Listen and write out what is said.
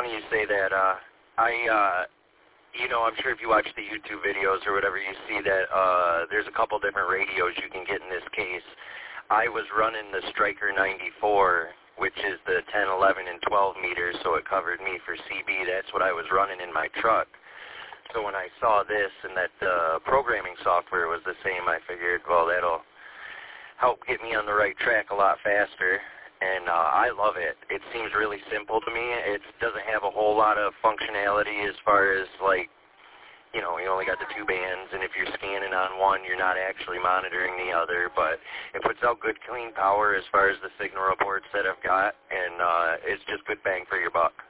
funny you say that. I'm sure if you watch the YouTube videos or whatever, you see that there's a couple different radios you can get in this case. I was running the Striker 94, which is the 10, 11, and 12 meters, so it covered me for CB. That's what I was running in my truck. So when I saw this and that the programming software was the same, I figured, well, that'll help get me on the right track a lot faster. And I love it. It seems really simple to me. It doesn't have a whole lot of functionality as far as, like, you only got the two bands, and if you're scanning on one, you're not actually monitoring the other. But it puts out good, clean power as far as the signal reports that I've got, and it's just good bang for your buck.